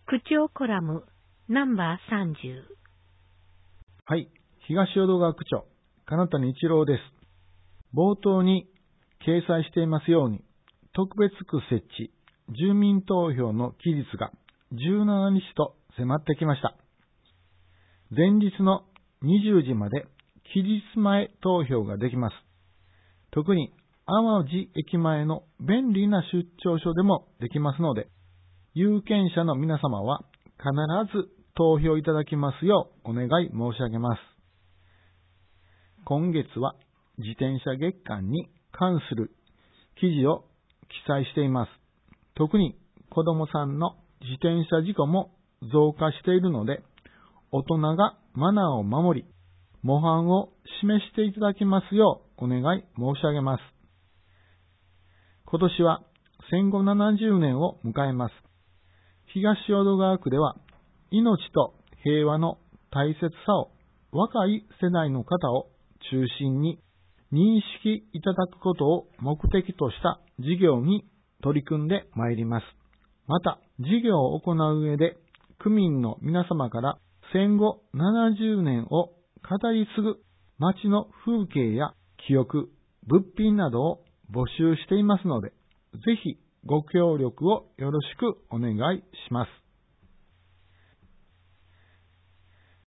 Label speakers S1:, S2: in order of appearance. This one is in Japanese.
S1: 口調コラムナンバー30。
S2: はい、東淀川区長、金谷一郎です。冒頭に掲載していますように、特別区設置、住民投票の期日が17日と迫ってきました。前日の20時まで期日前投票ができます。特に淡路駅前の便利な出張所でもできますので、有権者の皆様は必ず投票いただきますようお願い申し上げます。今月は自転車月間に関する記事を記載しています。特に子供さんの自転車事故も増加しているので、大人がマナーを守り、模範を示していただきますようお願い申し上げます。今年は戦後70年を迎えます。東淀川区では、命と平和の大切さを若い世代の方を中心に認識いただくことを目的とした事業に取り組んでまいります。また、事業を行う上で、区民の皆様から戦後70年を語り継ぐ街の風景や記憶、物品などを募集していますので、ぜひご協力をよろしくお願いします。